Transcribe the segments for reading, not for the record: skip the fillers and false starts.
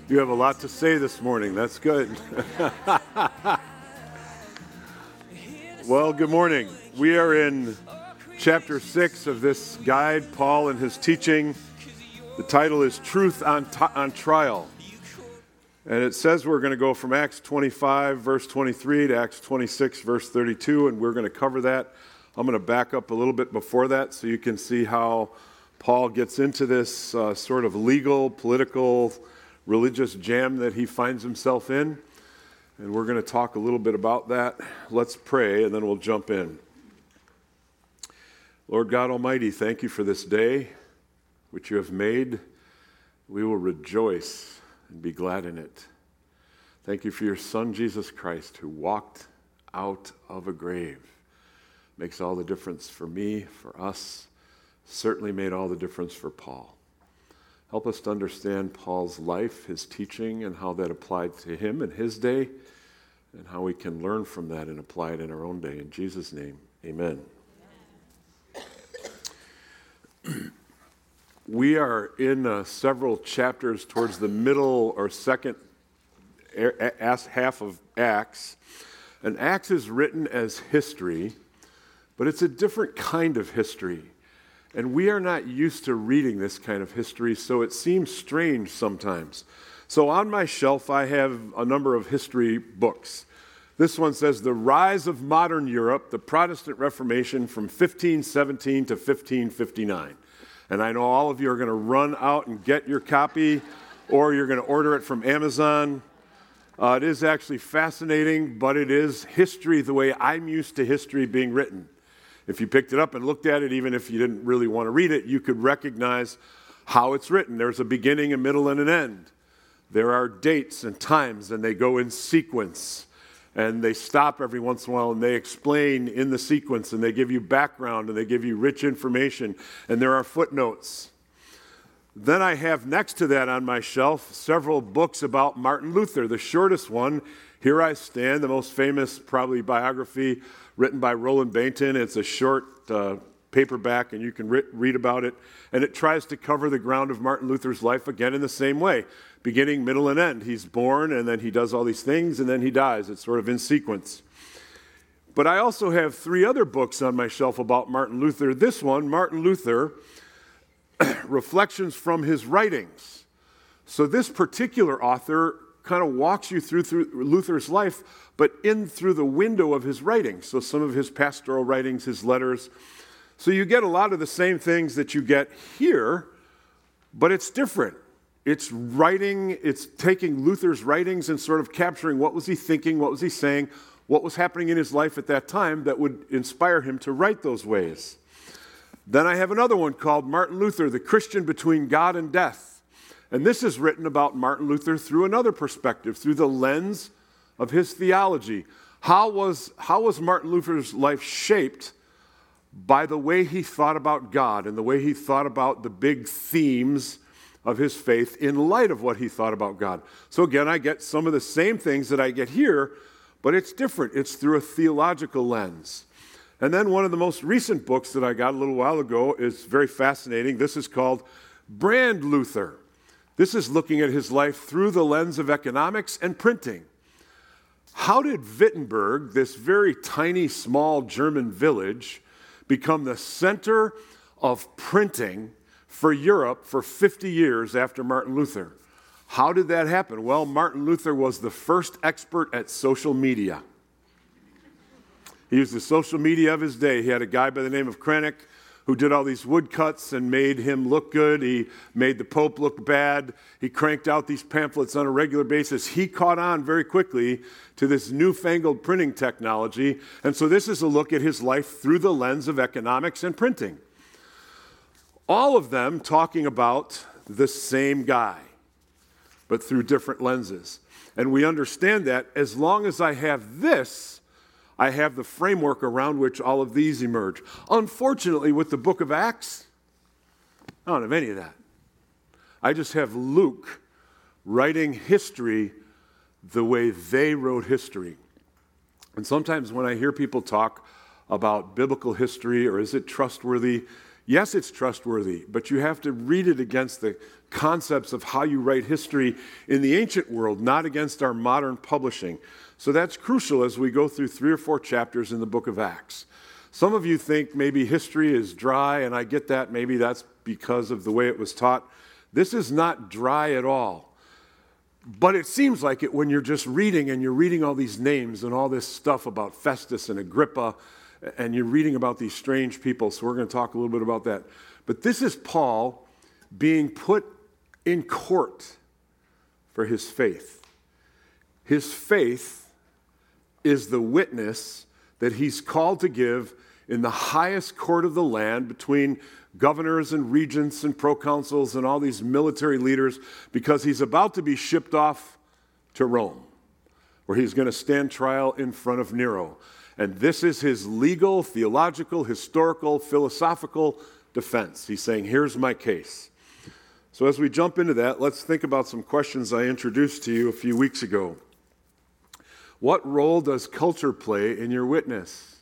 You have a lot to say this morning. That's good. Well, good morning. We are in chapter 6 of this guide, Paul and his teaching. The title is Truth on Trial. And it says we're going to go from Acts 25, verse 23 to Acts 26, verse 32, and we're going to cover that. I'm going to back up a little bit before that so you can see how Paul gets into this sort of legal, political, religious jam that he finds himself in. And we're going to talk a little bit about that. Let's pray, and then we'll jump in. Lord God Almighty, thank you for this day which you have made. We will rejoice and be glad in it. Thank you for your Son, Jesus Christ, who walked out of a grave. Makes all the difference for me, for us. Certainly made all the difference for Paul. Help us to understand Paul's life, his teaching, and how that applied to him in his day, and how we can learn from that and apply it in our own day. In Jesus' name, amen. We are in several chapters towards the middle or second half of Acts. And Acts is written as history, but it's a different kind of history. And we are not used to reading this kind of history, so it seems strange sometimes. So on my shelf, I have a number of history books. This one says, The Rise of Modern Europe, the Protestant Reformation from 1517 to 1559. And I know all of you are going to run out and get your copy, or you're going to order it from Amazon. It is actually fascinating, but it is history the way I'm used to history being written. If you picked it up and looked at it, even if you didn't really want to read it, you could recognize how it's written. There's a beginning, a middle, and an end. There are dates and times, and they go in sequence. And they stop every once in a while, and they explain in the sequence, and they give you background, and they give you rich information, and there are footnotes. Then I have next to that on my shelf several books about Martin Luther. The shortest one, Here I Stand, the most famous probably biography written by Roland Bainton. It's a short paperback, and you can read about it. And it tries to cover the ground of Martin Luther's life again in the same way. Beginning, middle, and end. He's born, and then he does all these things, and then he dies. It's sort of in sequence. But I also have 3 other books on my shelf about Martin Luther. This one, Martin Luther, Reflections from His Writings. So this particular author kind of walks you through Luther's life, but in through the window of his writings. So some of his pastoral writings, his letters. So you get a lot of the same things that you get here, but it's different. It's writing, it's taking Luther's writings and sort of capturing what was he thinking, what was he saying, what was happening in his life at that time that would inspire him to write those ways. Then I have another one called Martin Luther, The Christian Between God and Death. And this is written about Martin Luther through another perspective, through the lens of his theology. How was Martin Luther's life shaped by the way he thought about God and the way he thought about the big themes of his faith in light of what he thought about God? So again, I get some of the same things that I get here, but it's different. It's through a theological lens. And then one of the most recent books that I got a little while ago is very fascinating. This is called Brand Luther. This is looking at his life through the lens of economics and printing. How did Wittenberg, this very tiny, small German village, become the center of printing for Europe for 50 years after Martin Luther? How did that happen? Well, Martin Luther was the first expert at social media. He used the social media of his day. He had a guy by the name of Krennic who did all these woodcuts and made him look good. He made the Pope look bad. He cranked out these pamphlets on a regular basis. He caught on very quickly to this newfangled printing technology. And so this is a look at his life through the lens of economics and printing. All of them talking about the same guy, but through different lenses. And we understand that as long as I have this, I have the framework around which all of these emerge. Unfortunately, with the book of Acts, I don't have any of that. I just have Luke writing history the way they wrote history. And sometimes when I hear people talk about biblical history or is it trustworthy, Yes, it's trustworthy, but you have to read it against the concepts of how you write history in the ancient world, not against our modern publishing. So that's crucial as we go through 3 or 4 chapters in the book of Acts. Some of you think maybe history is dry, and I get that. Maybe that's because of the way it was taught. This is not dry at all. But it seems like it when you're just reading, and you're reading all these names and all this stuff about Festus and Agrippa, and you're reading about these strange people. So we're going to talk a little bit about that. But this is Paul being put in court for his faith. His faith is the witness that he's called to give in the highest court of the land between governors and regents and proconsuls and all these military leaders, because he's about to be shipped off to Rome, where he's going to stand trial in front of Nero. And this is his legal, theological, historical, philosophical defense. He's saying, here's my case. So as we jump into that, let's think about some questions I introduced to you a few weeks ago. What role does culture play in your witness?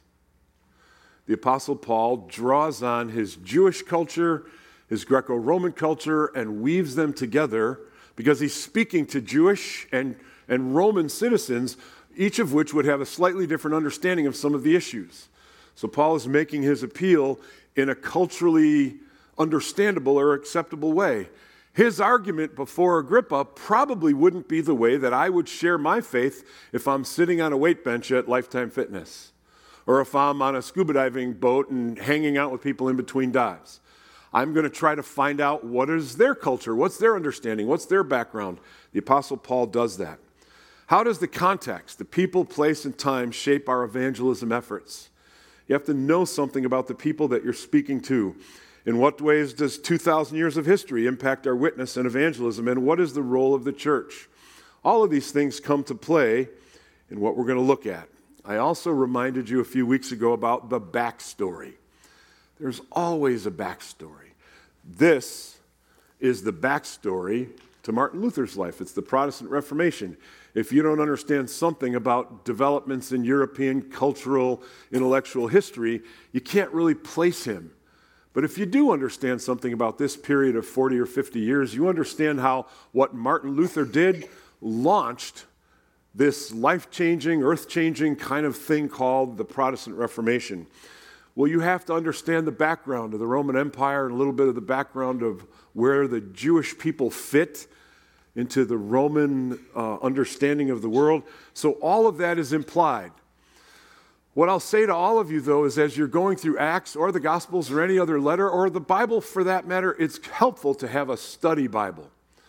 The Apostle Paul draws on his Jewish culture, his Greco-Roman culture, and weaves them together because he's speaking to Jewish and Roman citizens, each of which would have a slightly different understanding of some of the issues. So Paul is making his appeal in a culturally understandable or acceptable way. His argument before Agrippa probably wouldn't be the way that I would share my faith if I'm sitting on a weight bench at Lifetime Fitness, or if I'm on a scuba diving boat and hanging out with people in between dives. I'm going to try to find out what is their culture, what's their understanding, what's their background. The Apostle Paul does that. How does the context, the people, place, and time shape our evangelism efforts? You have to know something about the people that you're speaking to. In what ways does 2,000 years of history impact our witness and evangelism, and what is the role of the church? All of these things come to play in what we're going to look at. I also reminded you a few weeks ago about the backstory. There's always a backstory. This is the backstory to Martin Luther's life. It's the Protestant Reformation. If you don't understand something about developments in European cultural, intellectual history, you can't really place him. But if you do understand something about this period of 40 or 50 years, you understand how what Martin Luther did launched this life-changing, earth-changing kind of thing called the Protestant Reformation. Well, you have to understand the background of the Roman Empire and a little bit of the background of where the Jewish people fit into the Roman understanding of the world. So all of that is implied. What I'll say to all of you, though, is as you're going through Acts or the Gospels or any other letter, or the Bible for that matter, it's helpful to have a study Bible.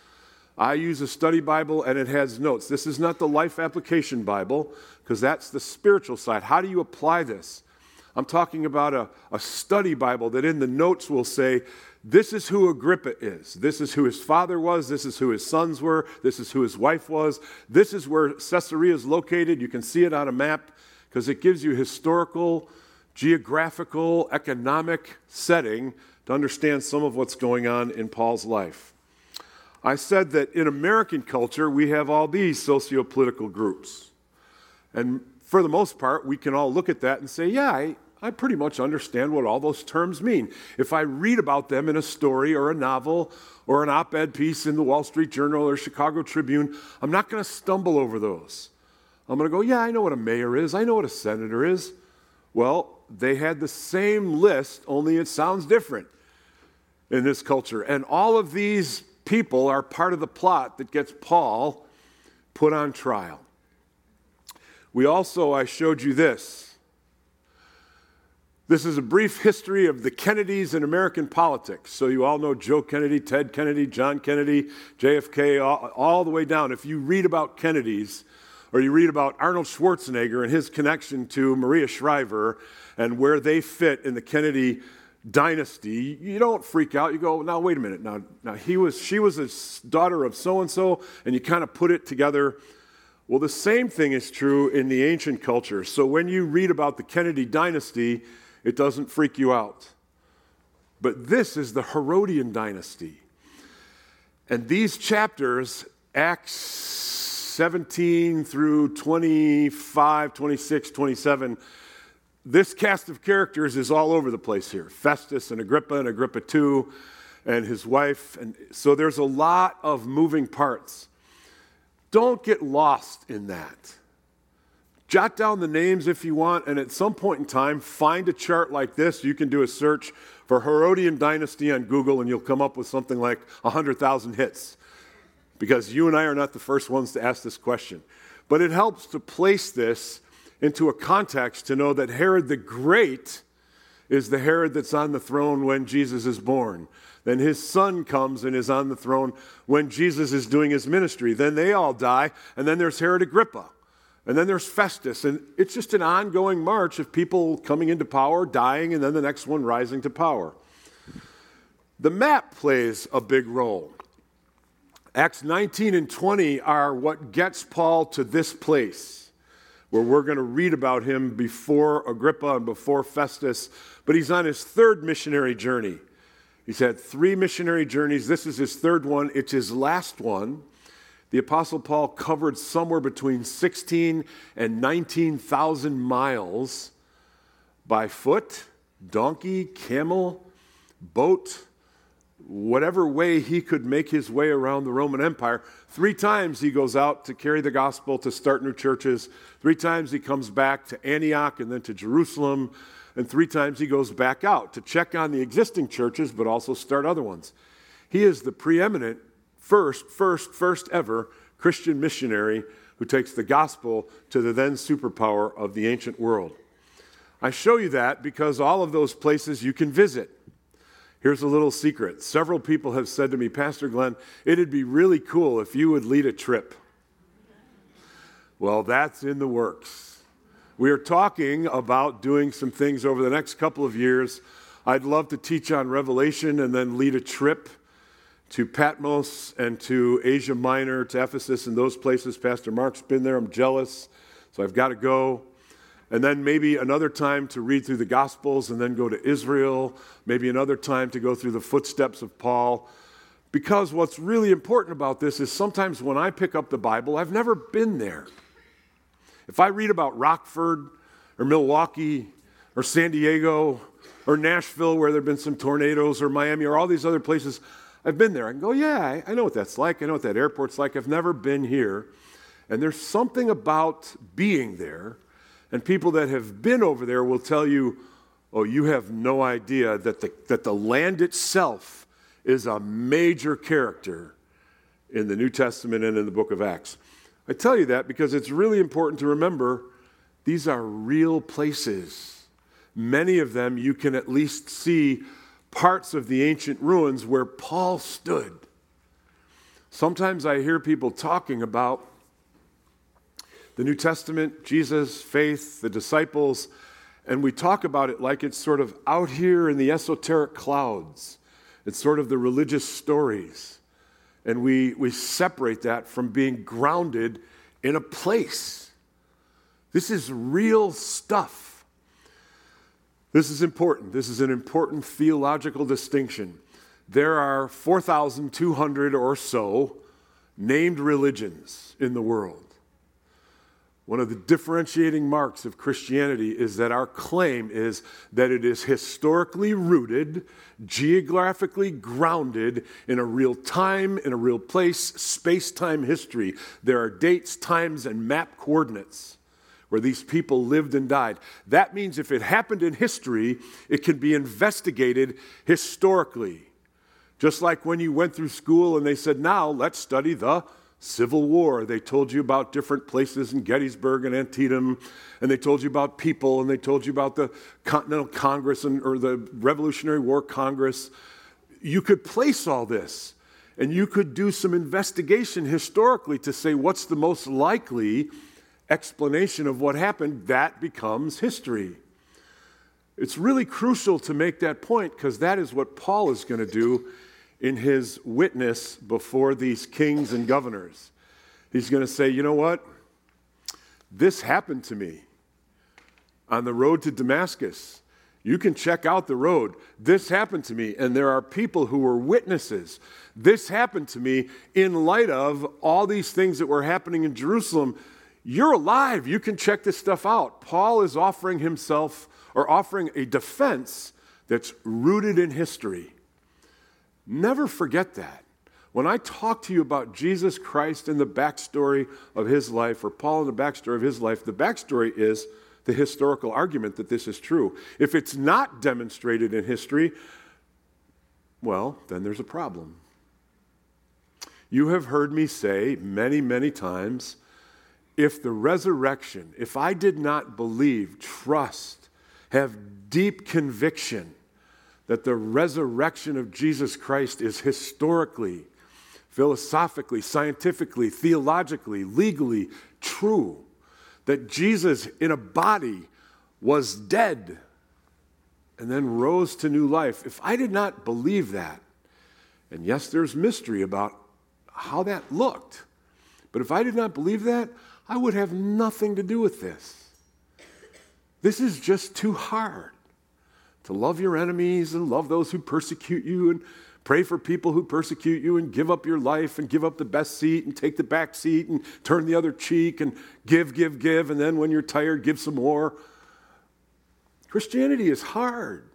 I use a study Bible, and it has notes. This is not the Life Application Bible, because that's the spiritual side. How do you apply this? I'm talking about a study Bible that in the notes will say, this is who Agrippa is. This is who his father was. This is who his sons were. This is who his wife was. This is where Caesarea is located. You can see it on a map, because it gives you historical, geographical, economic setting to understand some of what's going on in Paul's life. I said that in American culture, we have all these socio-political groups. And for the most part, we can all look at that and say, yeah, I pretty much understand what all those terms mean. If I read about them in a story or a novel or an op-ed piece in the Wall Street Journal or Chicago Tribune, I'm not going to stumble over those. I'm going to go, yeah, I know what a mayor is. I know what a senator is. Well, they had the same list, only it sounds different in this culture. And all of these people are part of the plot that gets Paul put on trial. I showed you this. This is a brief history of the Kennedys in American politics. So you all know Joe Kennedy, Ted Kennedy, John Kennedy, JFK, all the way down. If you read about Kennedys, or you read about Arnold Schwarzenegger and his connection to Maria Shriver and where they fit in the Kennedy dynasty, you don't freak out. You go, now wait a minute. Now she was a daughter of so-and-so, and you kind of put it together. Well, the same thing is true in the ancient culture. So when you read about the Kennedy dynasty, it doesn't freak you out. But this is the Herodian dynasty. And these chapters, Acts 17 through 25, 26, 27, this cast of characters is all over the place here. Festus and Agrippa II, and his wife. And so there's a lot of moving parts. Don't get lost in that. Jot down the names if you want, and at some point in time, find a chart like this. You can do a search for Herodian dynasty on Google, and you'll come up with something like 100,000 hits, because you and I are not the first ones to ask this question. But it helps to place this into a context to know that Herod the Great is the Herod that's on the throne when Jesus is born. Then his son comes and is on the throne when Jesus is doing his ministry. Then they all die, and then there's Herod Agrippa. And then there's Festus, and it's just an ongoing march of people coming into power, dying, and then the next one rising to power. The map plays a big role. Acts 19 and 20 are what gets Paul to this place, where we're going to read about him before Agrippa and before Festus, but he's on his third missionary journey. He's had 3 missionary journeys. This is his third one. It's his last one. The Apostle Paul covered somewhere between 16 and 19,000 miles by foot, donkey, camel, boat, whatever way he could make his way around the Roman Empire. 3 times he goes out to carry the gospel, to start new churches. 3 times he comes back to Antioch and then to Jerusalem. And 3 times he goes back out to check on the existing churches, but also start other ones. He is the preeminent first ever Christian missionary who takes the gospel to the then superpower of the ancient world. I show you that because all of those places you can visit. Here's a little secret. Several people have said to me, Pastor Glenn, it'd be really cool if you would lead a trip. Well, that's in the works. We are talking about doing some things over the next couple of years. I'd love to teach on Revelation and then lead a trip to Patmos and to Asia Minor, to Ephesus and those places. Pastor Mark's been there. I'm jealous, so I've got to go. And then maybe another time to read through the Gospels and then go to Israel. Maybe another time to go through the footsteps of Paul. Because what's really important about this is sometimes when I pick up the Bible, I've never been there. If I read about Rockford or Milwaukee or San Diego or Nashville where there have been some tornadoes or Miami or all these other places, I've been there. I can go, yeah, I know what that's like. I know what that airport's like. I've never been here. And there's something about being there. And people that have been over there will tell you, oh, you have no idea that the land itself is a major character in the New Testament and in the book of Acts. I tell you that because it's really important to remember these are real places. Many of them you can at least see parts of the ancient ruins where Paul stood. Sometimes I hear people talking about the New Testament, Jesus, faith, the disciples, and we talk about it like it's sort of out here in the esoteric clouds. It's sort of the religious stories. And we separate that from being grounded in a place. This is real stuff. This is important. This is an important theological distinction. There are 4,200 or so named religions in the world. One of the differentiating marks of Christianity is that our claim is that it is historically rooted, geographically grounded in a real time, in a real place, space-time history. There are dates, times, and map coordinates where these people lived and died. That means if it happened in history, it can be investigated historically. Just like when you went through school and they said, now let's study the Civil War. They told you about different places in Gettysburg and Antietam, and they told you about people, and they told you about the Continental Congress or the Revolutionary War Congress. You could place all this, and you could do some investigation historically to say what's the most likely explanation of what happened. That becomes history. It's really crucial to make that point because that is what Paul is going to do in his witness before these kings and governors. He's going to say, you know what? This happened to me on the road to Damascus. You can check out the road. This happened to me, and there are people who were witnesses. This happened to me in light of all these things that were happening in Jerusalem. You're alive. You can check this stuff out. Paul is offering a defense that's rooted in history. Never forget that. When I talk to you about Jesus Christ and the backstory of his life, or Paul and the backstory of his life, the backstory is the historical argument that this is true. If it's not demonstrated in history, well, then there's a problem. You have heard me say many, many times, if I did not believe, trust, have deep conviction that the resurrection of Jesus Christ is historically, philosophically, scientifically, theologically, legally true, that Jesus in a body was dead and then rose to new life. If I did not believe that, and yes, there's mystery about how that looked, but if I did not believe that, I would have nothing to do with this. This is just too hard. To love your enemies and love those who persecute you and pray for people who persecute you and give up your life and give up the best seat and take the back seat and turn the other cheek and give, and then when you're tired, give some more. Christianity is hard.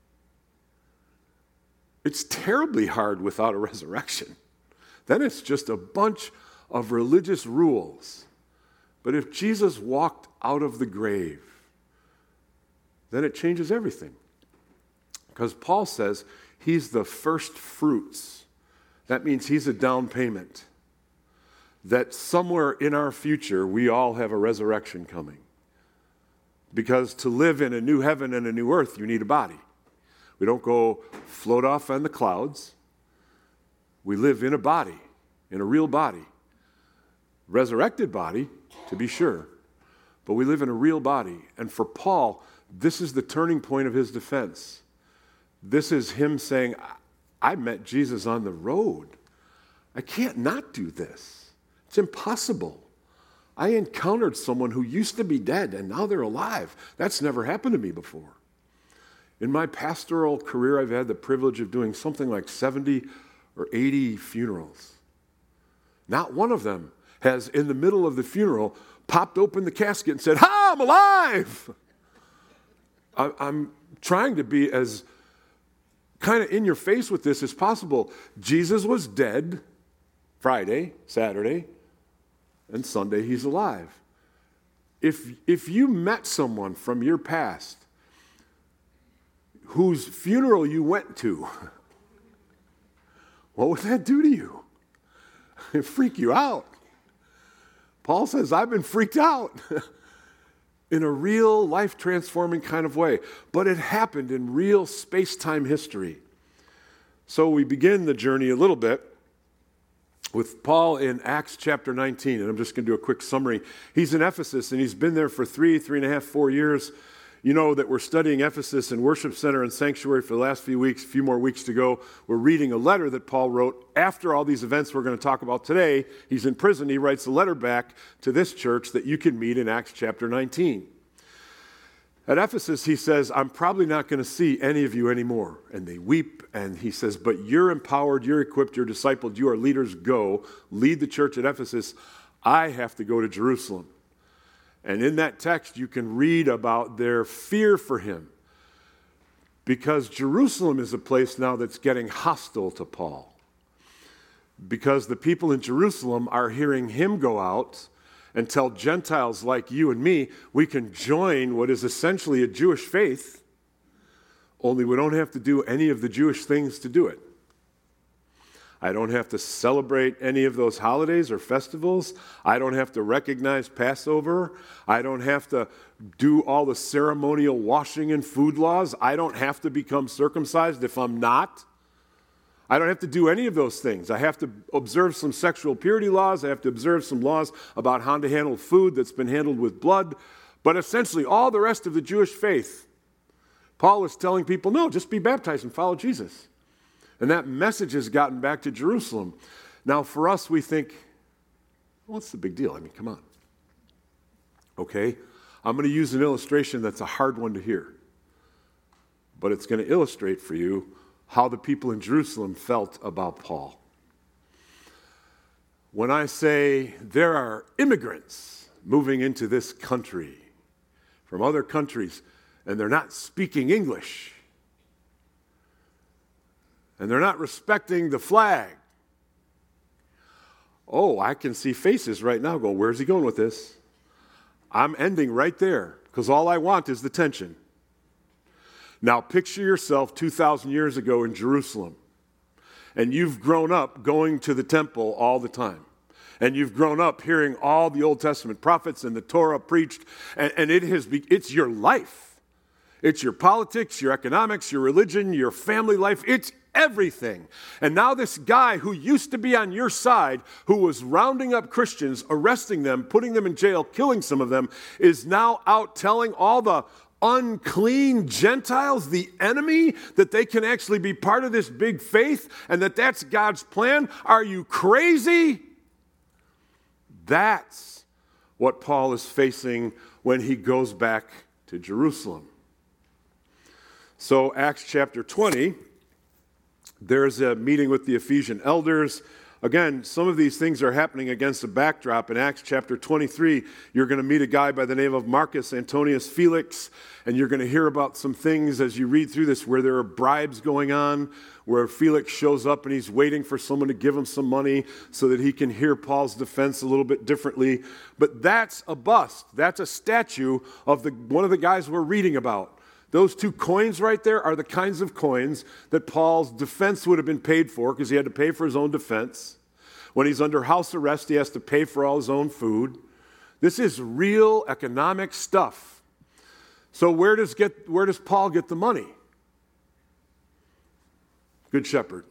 It's terribly hard without a resurrection. Then it's just a bunch of religious rules. But if Jesus walked out of the grave, then it changes everything. Because Paul says he's the first fruits. That means he's a down payment. That somewhere in our future, we all have a resurrection coming. Because to live in a new heaven and a new earth, you need a body. We don't go float off on the clouds. We live in a body, in a real body. Resurrected body, to be sure. But we live in a real body. And for Paul, this is the turning point of his defense. This is him saying, I met Jesus on the road. I can't not do this. It's impossible. I encountered someone who used to be dead and now they're alive. That's never happened to me before. In my pastoral career, I've had the privilege of doing something like 70 or 80 funerals. Not one of them has, in the middle of the funeral, popped open the casket and said, I'm alive! I'm trying to be as kind of in your face with this as possible. Jesus was dead Friday, Saturday, and Sunday he's alive. If you met someone from your past whose funeral you went to, what would that do to you? It'd freak you out. Paul says, I've been freaked out in a real life-transforming kind of way. But it happened in real space-time history. So we begin the journey a little bit with Paul in Acts chapter 19. And I'm just going to do a quick summary. He's in Ephesus, and he's been there for 3.5, 4 years. You know that we're studying Ephesus and Worship Center and Sanctuary for the last few weeks, a few more weeks to go. We're reading a letter that Paul wrote after all these events we're going to talk about today. He's in prison. He writes a letter back to this church that you can meet in Acts chapter 19. At Ephesus, he says, I'm probably not going to see any of you anymore. And they weep, and he says, but you're empowered, you're equipped, you're discipled, you are leaders, go. Lead the church at Ephesus. I have to go to Jerusalem. And in that text, you can read about their fear for him. Because Jerusalem is a place now that's getting hostile to Paul. Because the people in Jerusalem are hearing him go out and tell Gentiles like you and me, we can join what is essentially a Jewish faith, only we don't have to do any of the Jewish things to do it. I don't have to celebrate any of those holidays or festivals. I don't have to recognize Passover. I don't have to do all the ceremonial washing and food laws. I don't have to become circumcised if I'm not. I don't have to do any of those things. I have to observe some sexual purity laws. I have to observe some laws about how to handle food that's been handled with blood. But essentially, all the rest of the Jewish faith, Paul is telling people, no, just be baptized and follow Jesus. And that message has gotten back to Jerusalem. Now, for us, we think, what's the big deal? I mean, come on. Okay, I'm going to use an illustration that's a hard one to hear. But it's going to illustrate for you how the people in Jerusalem felt about Paul. When I say there are immigrants moving into this country from other countries, and they're not speaking English. And they're not respecting the flag. Oh, I can see faces right now go, where's he going with this? I'm ending right there, because all I want is the tension. Now picture yourself 2,000 years ago in Jerusalem, and you've grown up going to the temple all the time. And you've grown up hearing all the Old Testament prophets and the Torah preached, and it's your life. It's your politics, your economics, your religion, your family life. It's everything. And now this guy who used to be on your side, who was rounding up Christians, arresting them, putting them in jail, killing some of them, is now out telling all the unclean Gentiles, the enemy, that they can actually be part of this big faith and that's God's plan. Are you crazy? That's what Paul is facing when he goes back to Jerusalem. So Acts chapter 20, there's a meeting with the Ephesian elders. Again, some of these things are happening against a backdrop. In Acts chapter 23, you're going to meet a guy by the name of Marcus Antonius Felix, and you're going to hear about some things as you read through this where there are bribes going on, where Felix shows up and he's waiting for someone to give him some money so that he can hear Paul's defense a little bit differently. But that's a bust. That's a statue of one of the guys we're reading about. Those two coins right there are the kinds of coins that Paul's defense would have been paid for, because he had to pay for his own defense. When he's under house arrest, he has to pay for all his own food. This is real economic stuff. So where does Paul get the money? Good Shepherd.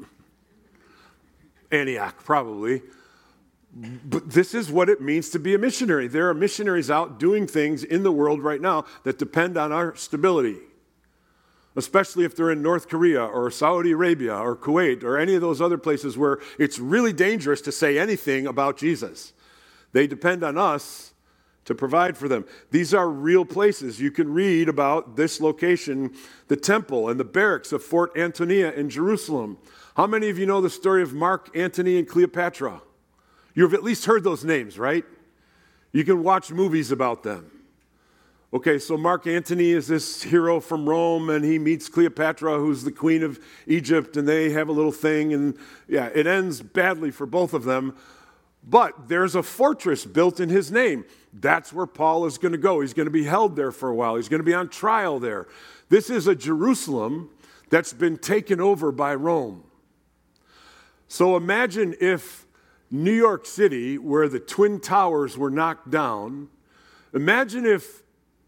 Antioch, probably. But this is what it means to be a missionary. There are missionaries out doing things in the world right now that depend on our stability, especially if they're in North Korea or Saudi Arabia or Kuwait or any of those other places where it's really dangerous to say anything about Jesus. They depend on us to provide for them. These are real places. You can read about this location, the temple and the barracks of Fort Antonia in Jerusalem. How many of you know the story of Mark Antony and Cleopatra? You've at least heard those names, right? You can watch movies about them. Okay, so Mark Antony is this hero from Rome, and he meets Cleopatra, who's the queen of Egypt, and they have a little thing, and yeah, it ends badly for both of them. But there's a fortress built in his name. That's where Paul is going to go. He's going to be held there for a while. He's going to be on trial there. This is a Jerusalem that's been taken over by Rome. So imagine if New York City, where the Twin Towers were knocked down, imagine if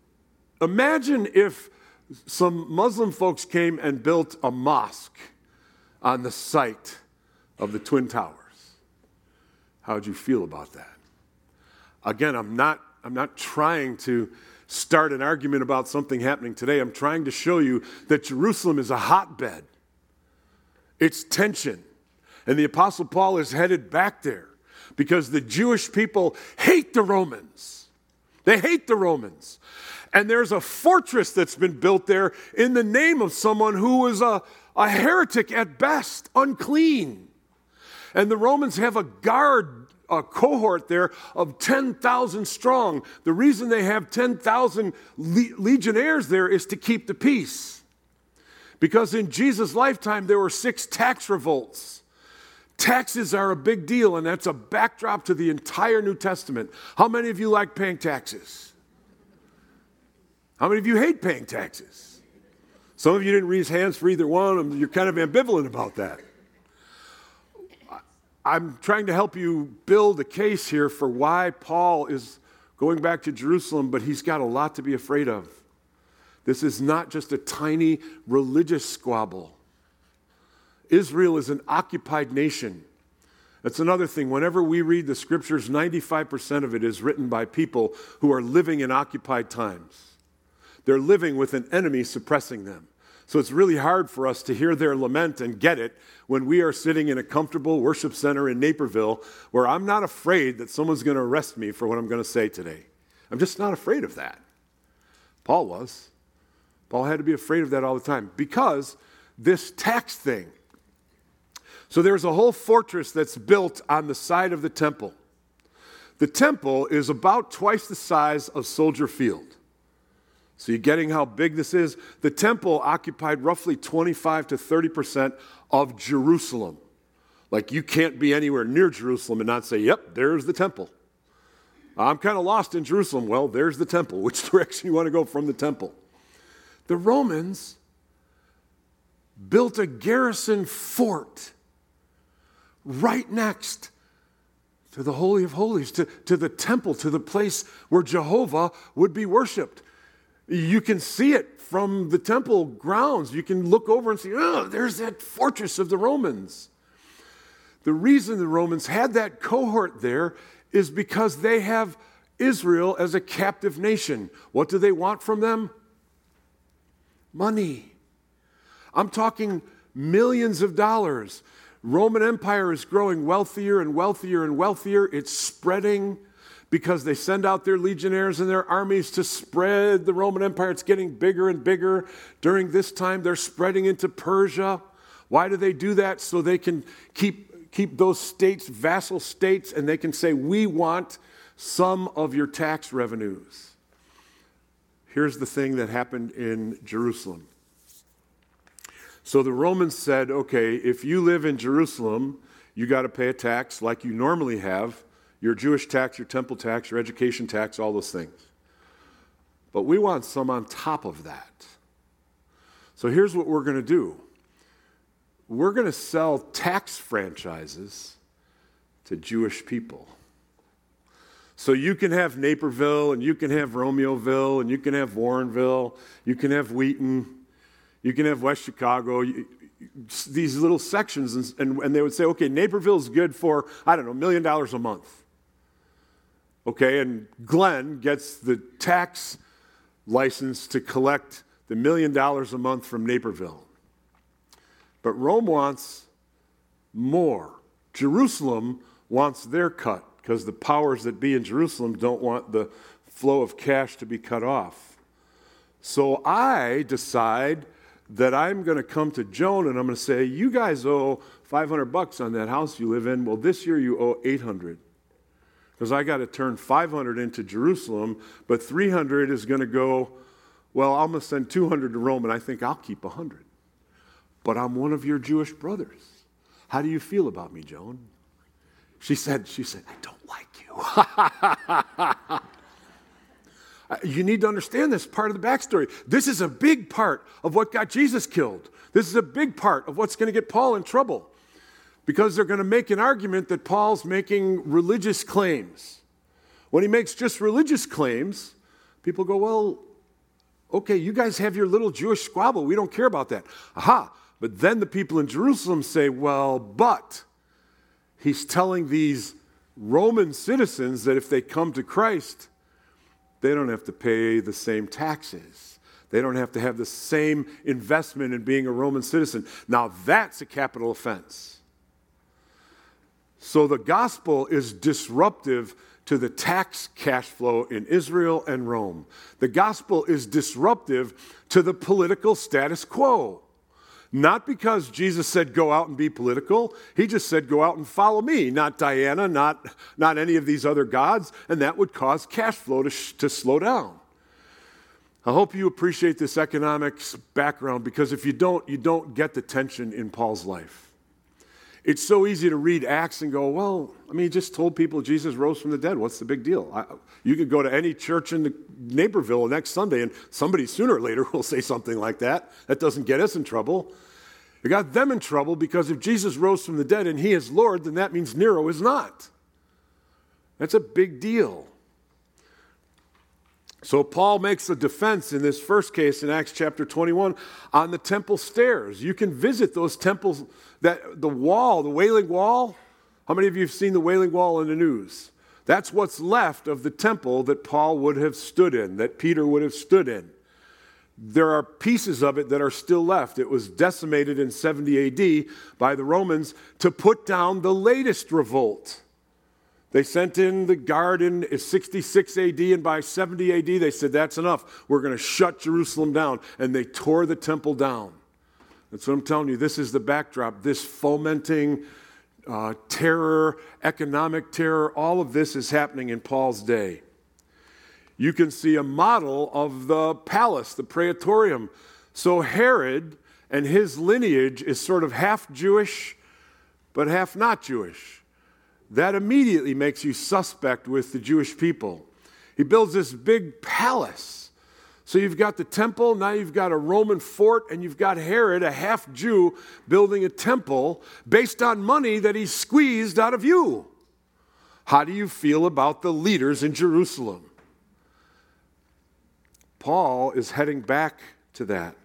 some Muslim folks came and built a mosque on the site of the Twin Towers. How would you feel about that? Again, I'm not trying to start an argument about something happening today. I'm trying to show you that Jerusalem is a hotbed. It's tension. And the Apostle Paul is headed back there because the Jewish people hate the Romans. They hate the Romans. And there's a fortress that's been built there in the name of someone who was a heretic at best, unclean. And the Romans have a cohort there of 10,000 strong. The reason they have 10,000 legionnaires there is to keep the peace. Because in Jesus' lifetime, there were 6 tax revolts. Taxes are a big deal, and that's a backdrop to the entire New Testament. How many of you like paying taxes? How many of you hate paying taxes? Some of you didn't raise hands for either one. You're kind of ambivalent about that. I'm trying to help you build a case here for why Paul is going back to Jerusalem, but he's got a lot to be afraid of. This is not just a tiny religious squabble. Israel is an occupied nation. That's another thing. Whenever we read the scriptures, 95% of it is written by people who are living in occupied times. They're living with an enemy suppressing them. So it's really hard for us to hear their lament and get it when we are sitting in a comfortable worship center in Naperville where I'm not afraid that someone's going to arrest me for what I'm going to say today. I'm just not afraid of that. Paul was. Paul had to be afraid of that all the time because this tax thing. So there's a whole fortress that's built on the side of the temple. The temple is about twice the size of Soldier Field. So you're getting how big this is? The temple occupied roughly 25 to 30% of Jerusalem. Like you can't be anywhere near Jerusalem and not say, yep, there's the temple. I'm kind of lost in Jerusalem. Well, there's the temple. Which direction you want to go from the temple? The Romans built a garrison fort right next to the Holy of Holies, to the temple, to the place where Jehovah would be worshiped. You can see it from the temple grounds. You can look over and see, oh, there's that fortress of the Romans. The reason the Romans had that cohort there is because they have Israel as a captive nation. What do they want from them? Money. I'm talking millions of dollars. Roman Empire is growing wealthier and wealthier and wealthier. It's spreading because they send out their legionnaires and their armies to spread the Roman Empire. It's getting bigger and bigger. During this time, they're spreading into Persia. Why do they do that? So they can keep those states, vassal states, and they can say, we want some of your tax revenues. Here's the thing that happened in Jerusalem. So the Romans said, okay, if you live in Jerusalem, you got to pay a tax like you normally have, your Jewish tax, your temple tax, your education tax, all those things. But we want some on top of that. So here's what we're going to do. We're going to sell tax franchises to Jewish people. So you can have Naperville, and you can have Romeoville, and you can have Warrenville, you can have Wheaton, you can have West Chicago, these little sections, and they would say, okay, Naperville's good for, I don't know, $1 million a month. Okay, and Glenn gets the tax license to collect the $1 million a month from Naperville. But Rome wants more. Jerusalem wants their cut because the powers that be in Jerusalem don't want the flow of cash to be cut off. So I decide that I'm going to come to Joan and I'm going to say, you guys owe $500 on that house you live in. Well, this year you owe $800 because I got to turn $500 into Jerusalem, but $300 is going to go, well, I'm going to send $200 to Rome and I think I'll keep $100. But I'm one of your Jewish brothers. How do you feel about me, Joan? She said, I don't like you. You need to understand this part of the backstory. This is a big part of what got Jesus killed. This is a big part of what's going to get Paul in trouble because they're going to make an argument that Paul's making religious claims. When he makes just religious claims, people go, well, okay, you guys have your little Jewish squabble. We don't care about that. Aha. But then the people in Jerusalem say, well, but he's telling these Roman citizens that if they come to Christ, they don't have to pay the same taxes. They don't have to have the same investment in being a Roman citizen. Now that's a capital offense. So the gospel is disruptive to the tax cash flow in Israel and Rome. The gospel is disruptive to the political status quo. Not because Jesus said go out and be political. He just said go out and follow me, not Diana, not any of these other gods, and that would cause cash flow to slow down. I hope you appreciate this economics background because if you don't get the tension in Paul's life. It's so easy to read Acts and go, well, he just told people Jesus rose from the dead. What's the big deal? You could go to any church in Naperville next Sunday and somebody sooner or later will say something like that. That doesn't get us in trouble. It got them in trouble because if Jesus rose from the dead and he is Lord, then that means Nero is not. That's a big deal. So Paul makes a defense in this first case in Acts chapter 21 on the temple stairs. You can visit those temples, the wall, the Wailing Wall. How many of you have seen the Wailing Wall in the news? That's what's left of the temple that Paul would have stood in, that Peter would have stood in. There are pieces of it that are still left. It was decimated in 70 AD by the Romans to put down the latest revolt. They sent in the guard in 66 AD, and by 70 AD, they said, that's enough. We're going to shut Jerusalem down. And they tore the temple down. That's what I'm telling you. This is the backdrop. This fomenting terror, economic terror, all of this is happening in Paul's day. You can see a model of the palace, the praetorium. So Herod and his lineage is sort of half Jewish, but half not Jewish. That immediately makes you suspect with the Jewish people. He builds this big palace. So you've got the temple, now you've got a Roman fort, and you've got Herod, a half Jew, building a temple based on money that he squeezed out of you. How do you feel about the leaders in Jerusalem? Paul is heading back to that.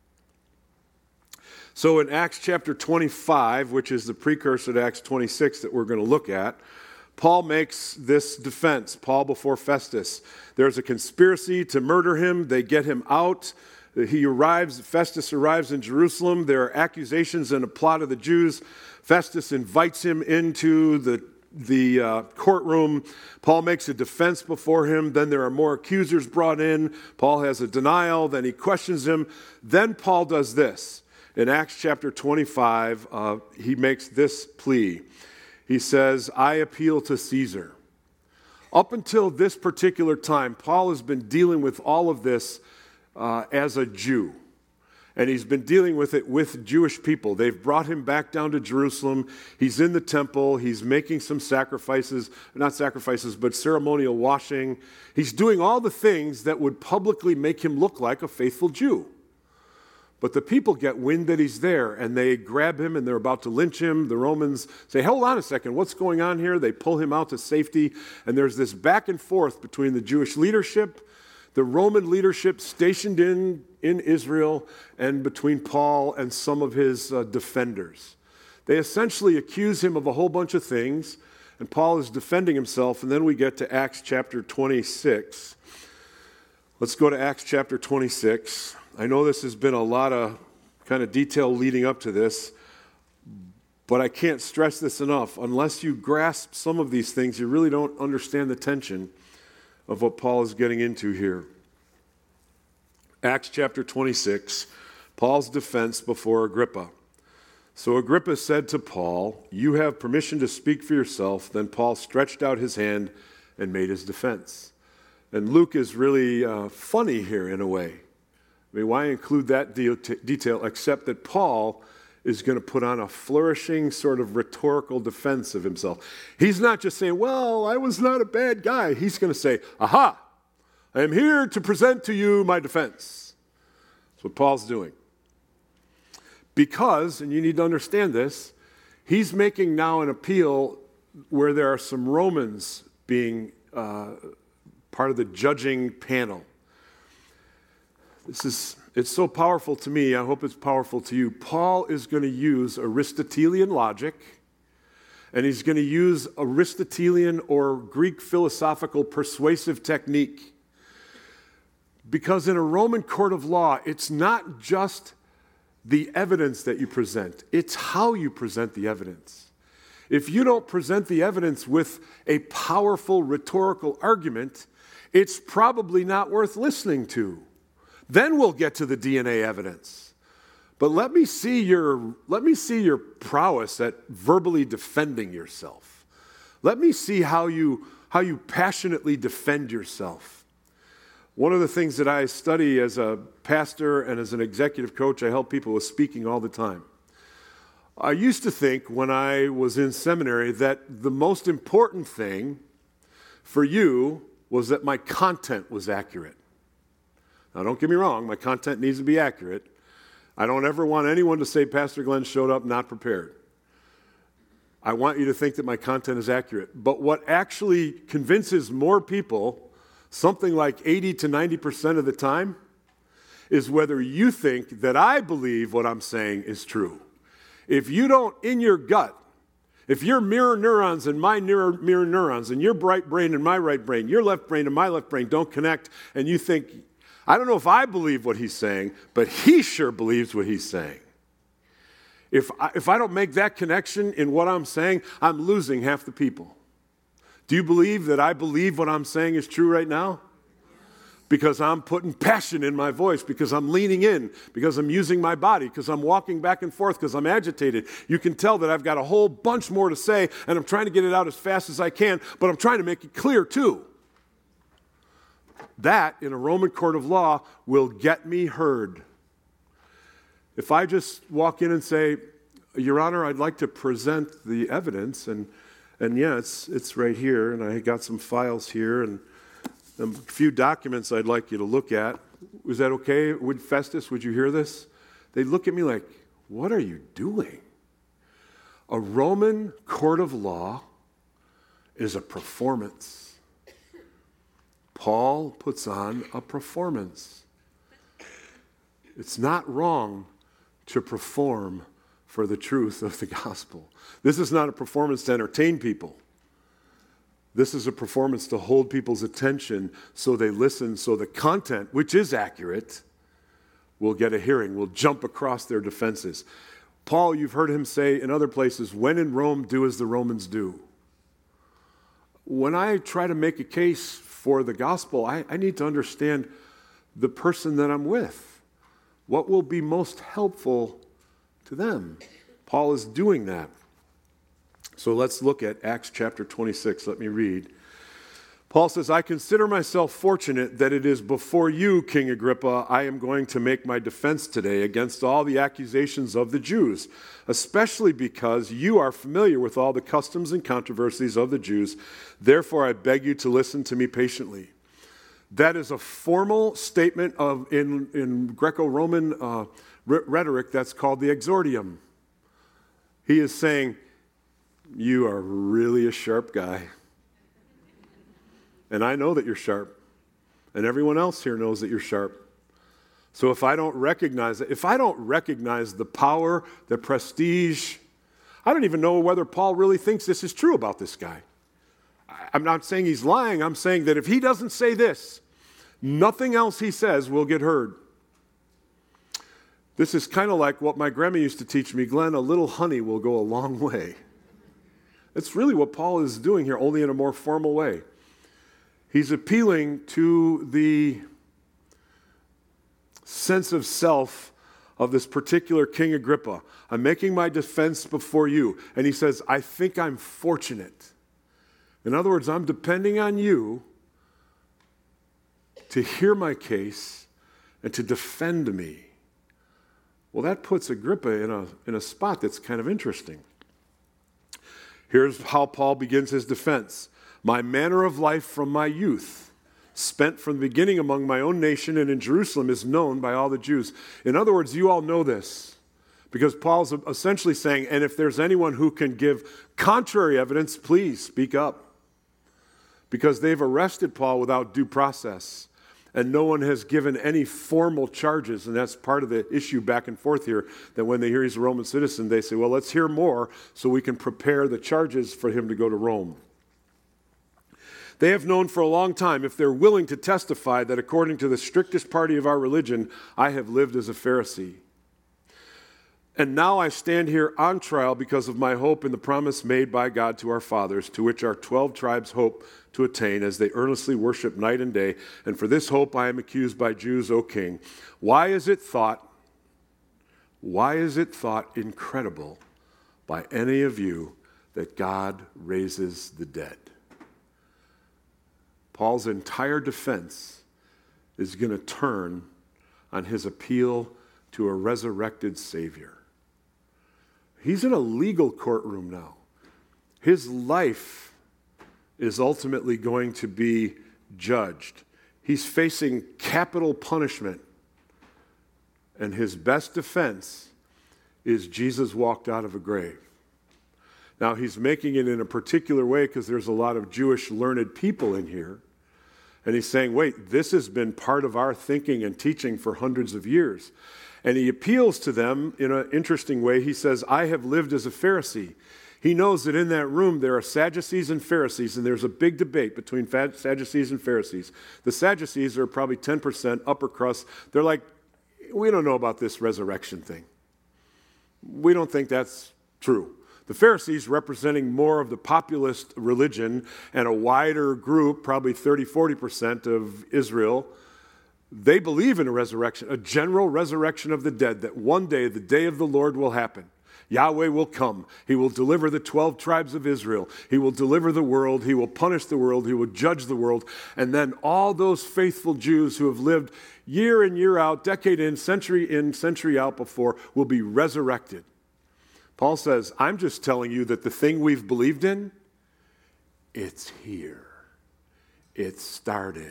So in Acts chapter 25, which is the precursor to Acts 26 that we're going to look at, Paul makes this defense, Paul before Festus. There's a conspiracy to murder him. They get him out. Festus arrives in Jerusalem. There are accusations and a plot of the Jews. Festus invites him into the courtroom. Paul makes a defense before him. Then there are more accusers brought in. Paul has a denial. Then he questions him. Then Paul does this. In Acts chapter 25, he makes this plea. He says, I appeal to Caesar. Up until this particular time, Paul has been dealing with all of this as a Jew. And he's been dealing with it with Jewish people. They've brought him back down to Jerusalem. He's in the temple. He's making some sacrifices, not sacrifices, but ceremonial washing. He's doing all the things that would publicly make him look like a faithful Jew. But the people get wind that he's there, and they grab him, and they're about to lynch him. The Romans say, hold on a second, what's going on here? They pull him out to safety, and there's this back and forth between the Jewish leadership, the Roman leadership stationed in Israel, and between Paul and some of his defenders. They essentially accuse him of a whole bunch of things, and Paul is defending himself, and then we get to Acts chapter 26. Let's go to Acts chapter 26. I know this has been a lot of kind of detail leading up to this, but I can't stress this enough. Unless you grasp some of these things, you really don't understand the tension of what Paul is getting into here. Acts chapter 26, Paul's defense before Agrippa. So Agrippa said to Paul, you have permission to speak for yourself. Then Paul stretched out his hand and made his defense. And Luke is really funny here in a way. I mean, why include that detail except that Paul is going to put on a flourishing sort of rhetorical defense of himself. He's not just saying, well, I was not a bad guy. He's going to say, aha, I am here to present to you my defense. That's what Paul's doing. Because, and you need to understand this, he's making now an appeal where there are some Romans being part of the judging panel. It's so powerful to me. I hope it's powerful to you. Paul is going to use Aristotelian logic, and he's going to use Aristotelian or Greek philosophical persuasive technique. Because in a Roman court of law, it's not just the evidence that you present, it's how you present the evidence. If you don't present the evidence with a powerful rhetorical argument, it's probably not worth listening to. Then we'll get to the DNA evidence. But let me see your prowess at verbally defending yourself. Let me see how you passionately defend yourself. One of the things that I study as a pastor and as an executive coach, I help people with speaking all the time. I used to think when I was in seminary that the most important thing for you was that my content was accurate. Now, don't get me wrong, my content needs to be accurate. I don't ever want anyone to say Pastor Glenn showed up not prepared. I want you to think that my content is accurate. But what actually convinces more people, something like 80 to 90% of the time, is whether you think that I believe what I'm saying is true. If you don't, in your gut, if your mirror neurons and my mirror neurons and your right brain and my right brain, your left brain and my left brain don't connect, and you think, I don't know if I believe what he's saying, but he sure believes what he's saying. If I don't make that connection in what I'm saying, I'm losing half the people. Do you believe that I believe what I'm saying is true right now? because I'm putting passion in my voice, because I'm leaning in, because I'm using my body, because I'm walking back and forth, because I'm agitated. You can tell that I've got a whole bunch more to say, and I'm trying to get it out as fast as I can, but I'm trying to make it clear too. That, in a Roman court of law, will get me heard. If I just walk in and say, Your Honor, I'd like to present the evidence, and yeah, it's right here, and I got some files here, and a few documents I'd like you to look at. Was that okay? Festus, would you hear this? They look at me like, what are you doing? A Roman court of law is a performance. Paul puts on a performance. It's not wrong to perform for the truth of the gospel. This is not a performance to entertain people. This is a performance to hold people's attention so they listen, so the content, which is accurate, will get a hearing, will jump across their defenses. Paul, you've heard him say in other places, when in Rome, do as the Romans do. When I try to make a case for the gospel, I need to understand the person that I'm with. What will be most helpful to them? Paul is doing that. So let's look at Acts chapter 26. Let me read. Paul says, I consider myself fortunate that it is before you, King Agrippa, I am going to make my defense today against all the accusations of the Jews, especially because you are familiar with all the customs and controversies of the Jews. Therefore, I beg you to listen to me patiently. That is a formal statement in Greco-Roman rhetoric that's called the exordium. He is saying, you are really a sharp guy. And I know that you're sharp. And everyone else here knows that you're sharp. So if I don't recognize it, if I don't recognize the power, the prestige, I don't even know whether Paul really thinks this is true about this guy. I'm not saying he's lying. I'm saying that if he doesn't say this, nothing else he says will get heard. This is kind of like what my grandma used to teach me, Glenn, a little honey will go a long way. It's really what Paul is doing here, only in a more formal way. He's appealing to the sense of self of this particular King Agrippa. I'm making my defense before you. And he says, I think I'm fortunate. In other words, I'm depending on you to hear my case and to defend me. Well, that puts Agrippa in a spot that's kind of interesting. Here's how Paul begins his defense. My manner of life from my youth, spent from the beginning among my own nation and in Jerusalem, is known by all the Jews. In other words, you all know this, because Paul's essentially saying, and if there's anyone who can give contrary evidence, please speak up. Because they've arrested Paul without due process, and no one has given any formal charges, and that's part of the issue back and forth here, that when they hear he's a Roman citizen, they say, well, let's hear more so we can prepare the charges for him to go to Rome. They have known for a long time, if they're willing to testify, that according to the strictest party of our religion, I have lived as a Pharisee. And now I stand here on trial because of my hope in the promise made by God to our fathers, to which our 12 tribes hope to attain as they earnestly worship night and day. And for this hope I am accused by Jews, O king. Why is it thought incredible by any of you that God raises the dead? Paul's entire defense is going to turn on his appeal to a resurrected Savior. He's in a legal courtroom now. His life is ultimately going to be judged. He's facing capital punishment. And his best defense is Jesus walked out of a grave. Now, he's making it in a particular way because there's a lot of Jewish learned people in here. And he's saying, wait, this has been part of our thinking and teaching for hundreds of years. And he appeals to them in an interesting way. He says, I have lived as a Pharisee. He knows that in that room there are Sadducees and Pharisees, and there's a big debate between Sadducees and Pharisees. The Sadducees are probably 10% upper crust. They're like, we don't know about this resurrection thing. We don't think that's true. The Pharisees, representing more of the populist religion and a wider group, probably 30-40% of Israel, They believe in a resurrection, a general resurrection of the dead, that one day, the day of the Lord will happen. Yahweh will come. He will deliver the 12 tribes of Israel. He will deliver the world. He will punish the world. He will judge the world. And then all those faithful Jews who have lived year in, year out, decade in, century out before, will be resurrected. Paul says, I'm just telling you that the thing we've believed in, it's here. It started.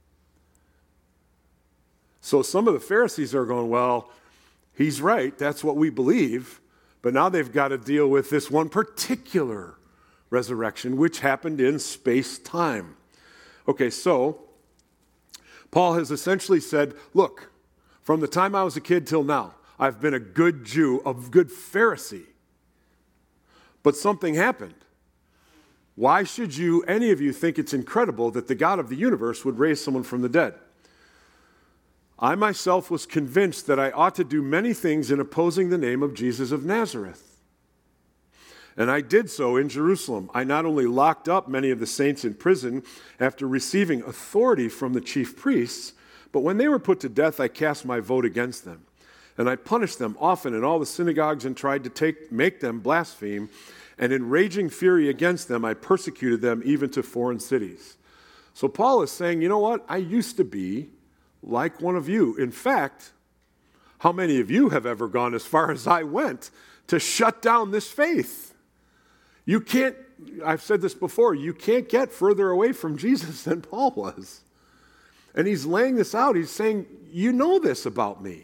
So some of the Pharisees are going, well, he's right. That's what we believe. But now they've got to deal with this one particular resurrection, which happened in space-time. Okay, so Paul has essentially said, look, from the time I was a kid till now, I've been a good Jew, a good Pharisee. But something happened. Why should any of you think it's incredible that the God of the universe would raise someone from the dead? I myself was convinced that I ought to do many things in opposing the name of Jesus of Nazareth. And I did so in Jerusalem. I not only locked up many of the saints in prison after receiving authority from the chief priests, but when they were put to death, I cast my vote against them. And I punished them often in all the synagogues and tried to make them blaspheme. And in raging fury against them, I persecuted them even to foreign cities. So Paul is saying, you know what? I used to be like one of you. In fact, how many of you have ever gone as far as I went to shut down this faith? You can't, I've said this before, you can't get further away from Jesus than Paul was. And he's laying this out. He's saying, you know this about me.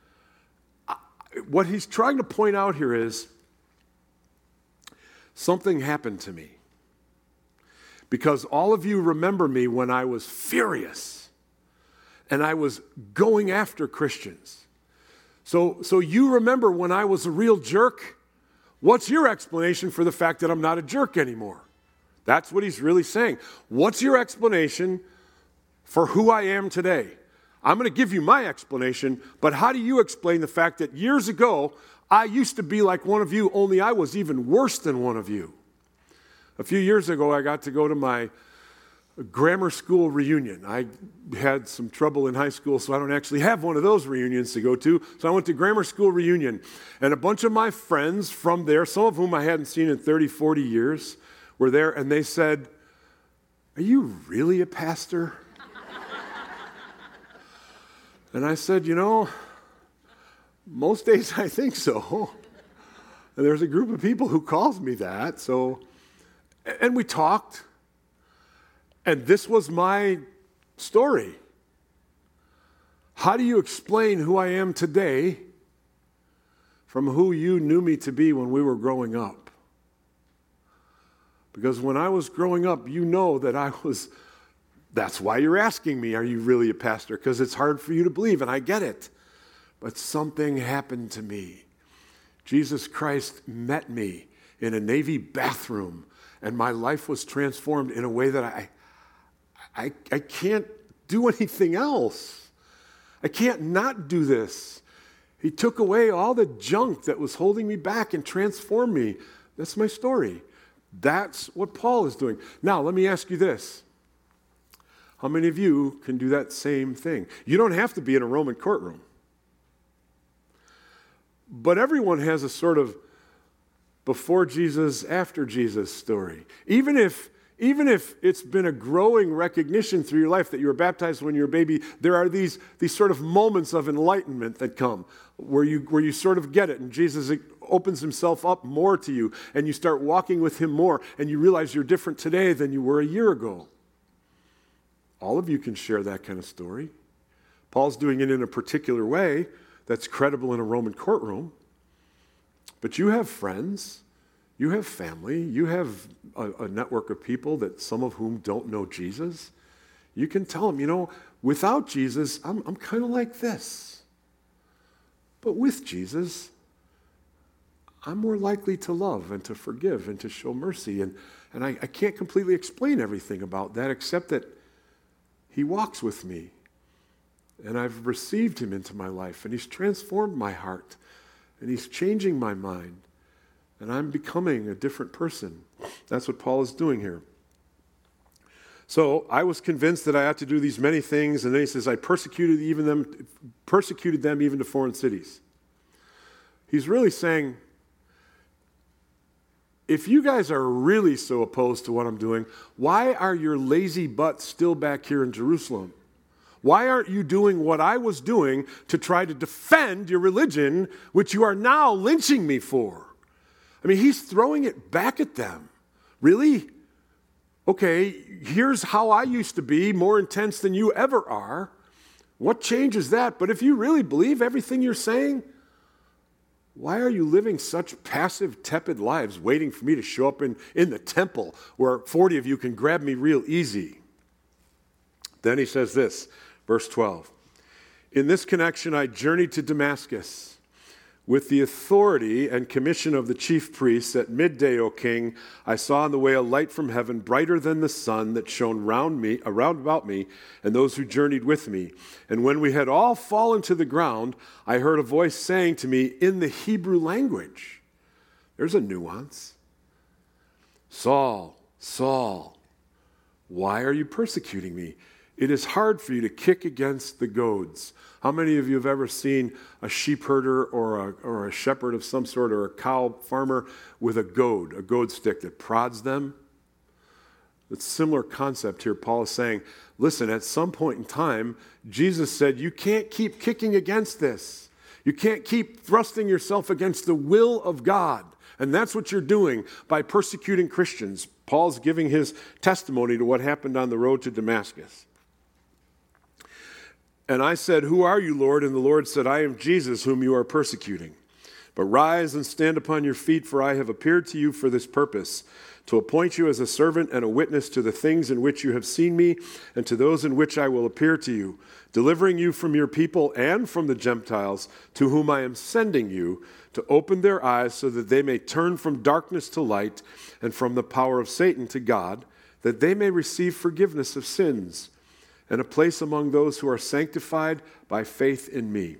What he's trying to point out here is something happened to me. Because all of you remember me when I was furious and I was going after Christians. So you remember when I was a real jerk? What's your explanation for the fact that I'm not a jerk anymore? That's what he's really saying. What's your explanation for who I am today? I'm going to give you my explanation, but how do you explain the fact that years ago, I used to be like one of you, only I was even worse than one of you? A few years ago, I got to go to my grammar school reunion. I had some trouble in high school, so I don't actually have one of those reunions to go to. So I went to grammar school reunion, and a bunch of my friends from there, some of whom I hadn't seen in 30, 40 years, were there, and they said, "Are you really a pastor?" And I said, you know, most days I think so. And there's a group of people who calls me that, and we talked. And this was my story. How do you explain who I am today from who you knew me to be when we were growing up? Because when I was growing up, you know that that's why you're asking me, are you really a pastor? Because it's hard for you to believe, and I get it. But something happened to me. Jesus Christ met me in a Navy bathroom, and my life was transformed in a way that I can't do anything else. I can't not do this. He took away all the junk that was holding me back and transformed me. That's my story. That's what Paul is doing. Now, let me ask you this. How many of you can do that same thing? You don't have to be in a Roman courtroom. But everyone has a sort of before Jesus, after Jesus story. Even if it's been a growing recognition through your life that you were baptized when you were a baby, there are these sort of moments of enlightenment that come where you sort of get it, and Jesus opens himself up more to you, and you start walking with him more, and you realize you're different today than you were a year ago. All of you can share that kind of story. Paul's doing it in a particular way that's credible in a Roman courtroom, but you have friends. You have family. You have a network of people that some of whom don't know Jesus. You can tell them, you know, without Jesus, I'm kind of like this. But with Jesus, I'm more likely to love and to forgive and to show mercy. And I can't completely explain everything about that except that he walks with me. And I've received him into my life. And he's transformed my heart. And he's changing my mind. And I'm becoming a different person. That's what Paul is doing here. So I was convinced that I ought to do these many things. And then he says, I persecuted them even to foreign cities. He's really saying, if you guys are really so opposed to what I'm doing, why are your lazy butts still back here in Jerusalem? Why aren't you doing what I was doing to try to defend your religion, which you are now lynching me for? I mean, he's throwing it back at them. Really? Okay, here's how I used to be, more intense than you ever are. What changes that? But if you really believe everything you're saying, why are you living such passive, tepid lives waiting for me to show up in the temple where 40 of you can grab me real easy? Then he says this, verse 12. In this connection, I journeyed to Damascus with the authority and commission of the chief priests. At midday, O king, I saw on the way a light from heaven, brighter than the sun, that shone round about me, and those who journeyed with me. And when we had all fallen to the ground, I heard a voice saying to me in the Hebrew language. There's a nuance. Saul, Saul, why are you persecuting me? It is hard for you to kick against the goads. How many of you have ever seen a sheep herder or a shepherd of some sort, or a cow farmer with a goad stick that prods them? It's a similar concept here. Paul is saying, listen, at some point in time, Jesus said, you can't keep kicking against this. You can't keep thrusting yourself against the will of God. And that's what you're doing by persecuting Christians. Paul's giving his testimony to what happened on the road to Damascus. And I said, who are you, Lord? And the Lord said, I am Jesus, whom you are persecuting. But rise and stand upon your feet, for I have appeared to you for this purpose, to appoint you as a servant and a witness to the things in which you have seen me, and to those in which I will appear to you, delivering you from your people and from the Gentiles, to whom I am sending you, to open their eyes so that they may turn from darkness to light, and from the power of Satan to God, that they may receive forgiveness of sins, and a place among those who are sanctified by faith in me.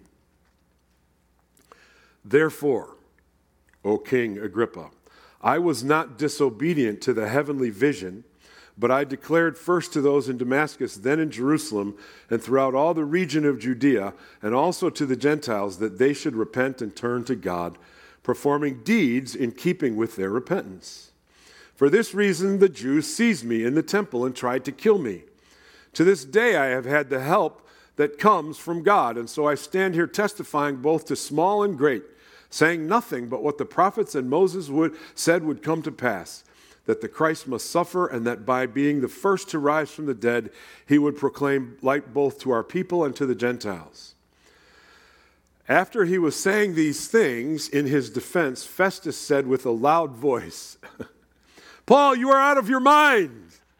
Therefore, O King Agrippa, I was not disobedient to the heavenly vision, but I declared first to those in Damascus, then in Jerusalem, and throughout all the region of Judea, and also to the Gentiles, that they should repent and turn to God, performing deeds in keeping with their repentance. For this reason the Jews seized me in the temple and tried to kill me. To this day I have had the help that comes from God, and so I stand here testifying both to small and great, saying nothing but what the prophets and Moses said would come to pass, that the Christ must suffer, and that by being the first to rise from the dead, he would proclaim light both to our people and to the Gentiles. After he was saying these things in his defense, Festus said with a loud voice, Paul, you are out of your mind.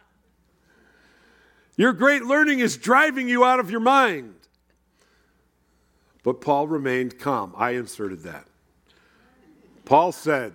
Your great learning is driving you out of your mind. But Paul remained calm. I inserted that. Paul said,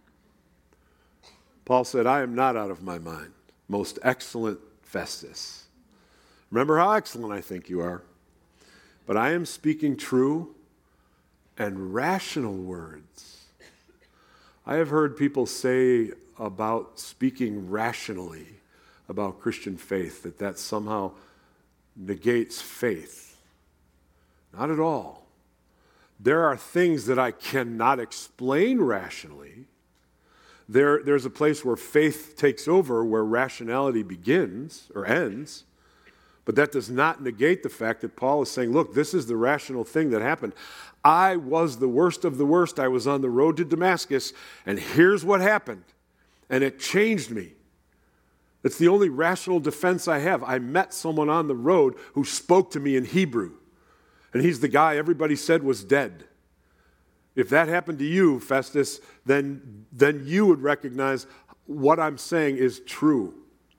I am not out of my mind, most excellent Festus. Remember how excellent I think you are. But I am speaking true and rational words. I have heard people say about speaking rationally about Christian faith, that somehow negates faith. Not at all. There are things that I cannot explain rationally. There's a place where faith takes over, where rationality begins or ends. But that does not negate the fact that Paul is saying, look, this is the rational thing that happened. I was the worst of the worst. I was on the road to Damascus, and here's what happened. And it changed me. It's the only rational defense I have. I met someone on the road who spoke to me in Hebrew. And he's the guy everybody said was dead. If that happened to you, Festus, then you would recognize what I'm saying is true.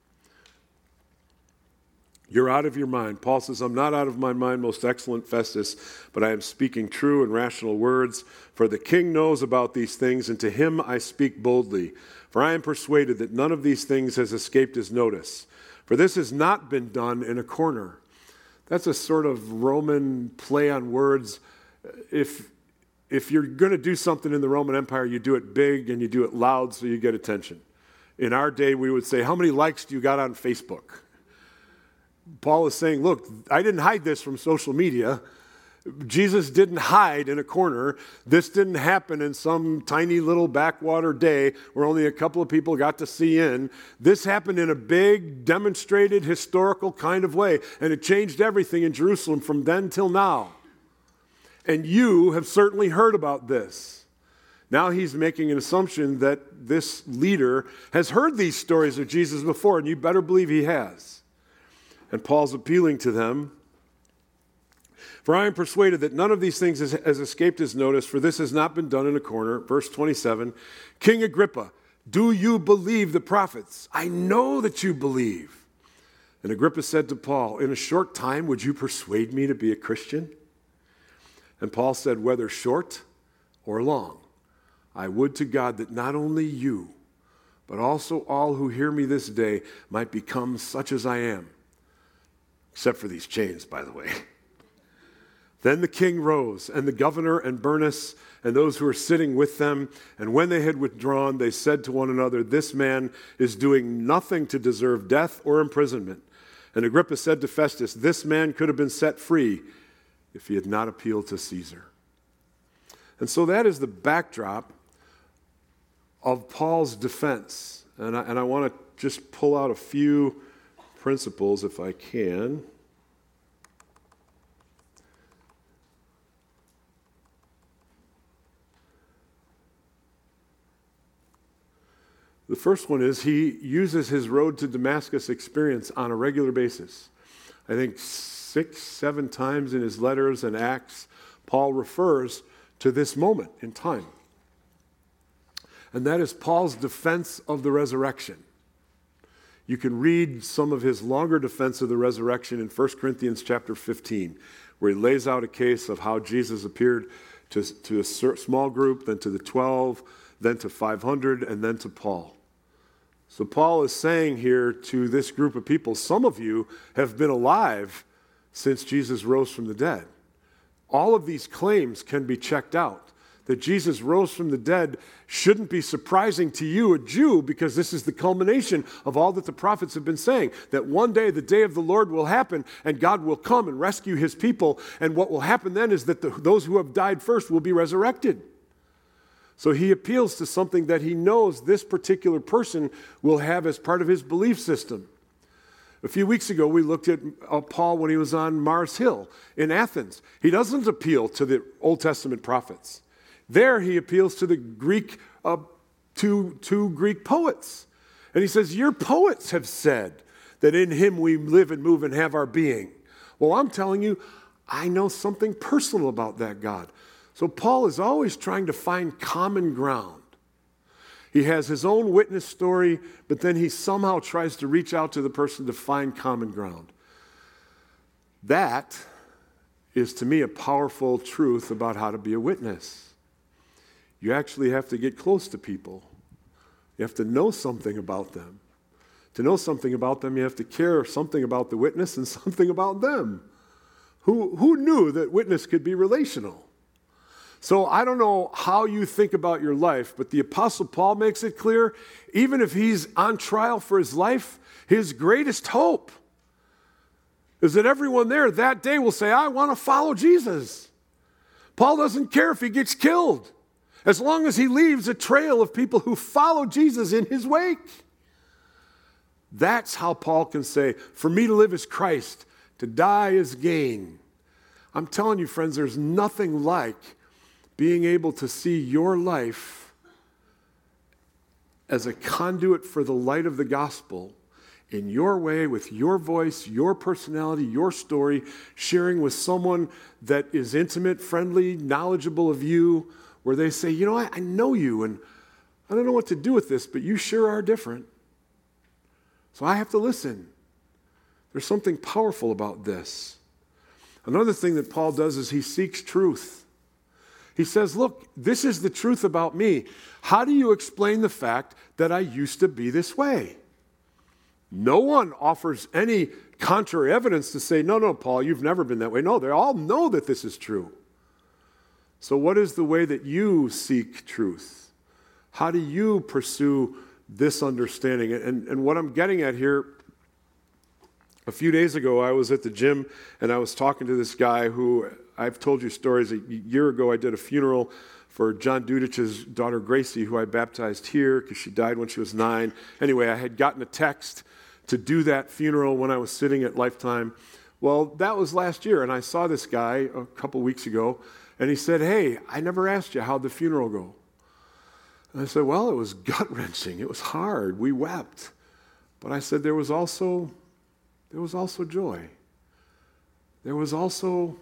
You're out of your mind. Paul says, I'm not out of my mind, most excellent Festus, but I am speaking true and rational words. For the king knows about these things, and to him I speak boldly. For I am persuaded that none of these things has escaped his notice. For this has not been done in a corner. That's a sort of Roman play on words. If you're going to do something in the Roman Empire, you do it big and you do it loud so you get attention. In our day, we would say, how many likes do you got on Facebook? Paul is saying, look, I didn't hide this from social media. Jesus didn't hide in a corner. This didn't happen in some tiny little backwater day where only a couple of people got to see in. This happened in a big, demonstrated, historical kind of way, and it changed everything in Jerusalem from then till now. And you have certainly heard about this. Now he's making an assumption that this leader has heard these stories of Jesus before, and you better believe he has. And Paul's appealing to them. For I am persuaded that none of these things has escaped his notice, for this has not been done in a corner. Verse 27, King Agrippa, do you believe the prophets? I know that you believe. And Agrippa said to Paul, in a short time, would you persuade me to be a Christian? And Paul said, whether short or long, I would to God that not only you, but also all who hear me this day might become such as I am. Except for these chains, by the way. Then the king rose, and the governor and Bernice and those who were sitting with them, and when they had withdrawn, they said to one another, this man is doing nothing to deserve death or imprisonment. And Agrippa said to Festus, this man could have been set free if he had not appealed to Caesar. And so that is the backdrop of Paul's defense. And I want to just pull out a few principles if I can. The first one is he uses his road to Damascus experience on a regular basis. I think 6, 7 times in his letters and Acts, Paul refers to this moment in time. And that is Paul's defense of the resurrection. You can read some of his longer defense of the resurrection in 1 Corinthians chapter 15, where he lays out a case of how Jesus appeared to a small group, then to the 12, then to 500, and then to Paul. So Paul is saying here to this group of people, some of you have been alive since Jesus rose from the dead. All of these claims can be checked out. That Jesus rose from the dead shouldn't be surprising to you, a Jew, because this is the culmination of all that the prophets have been saying, that one day the day of the Lord will happen and God will come and rescue his people, and what will happen then is that those who have died first will be resurrected. So he appeals to something that he knows this particular person will have as part of his belief system. A few weeks ago, we looked at Paul when he was on Mars Hill in Athens. He doesn't appeal to the Old Testament prophets. There he appeals to the Greek, to Greek poets. And he says, your poets have said that in him we live and move and have our being. Well, I'm telling you, I know something personal about that God. So Paul is always trying to find common ground. He has his own witness story, but then he somehow tries to reach out to the person to find common ground. That is, to me, a powerful truth about how to be a witness. You actually have to get close to people. You have to know something about them. To know something about them, you have to care something about the witness and something about them. Who knew that witness could be relational? So I don't know how you think about your life, but the Apostle Paul makes it clear, even if he's on trial for his life, his greatest hope is that everyone there that day will say, I want to follow Jesus. Paul doesn't care if he gets killed, as long as he leaves a trail of people who follow Jesus in his wake. That's how Paul can say, for me to live is Christ, to die is gain. I'm telling you, friends, there's nothing like being able to see your life as a conduit for the light of the gospel in your way, with your voice, your personality, your story, sharing with someone that is intimate, friendly, knowledgeable of you, where they say, you know, I know you, and I don't know what to do with this, but you sure are different. So I have to listen. There's something powerful about this. Another thing that Paul does is he seeks truth. He says, look, this is the truth about me. How do you explain the fact that I used to be this way? No one offers any contrary evidence to say, no, Paul, you've never been that way. No, they all know that this is true. So what is the way that you seek truth? How do you pursue this understanding? And what I'm getting at here A few days ago, I was at the gym, and I was talking to this guy who, I've told you stories. A year ago, I did a funeral for John Dudich's daughter, Gracie, who I baptized here because she died when she was 9. Anyway, I had gotten a text to do that funeral when I was sitting at Lifetime. Well, that was last year, and I saw this guy a couple weeks ago, and he said, "Hey, I never asked you how'd the funeral go." And I said, "Well, it was gut-wrenching. It was hard. We wept." But I said, there was also joy. There was also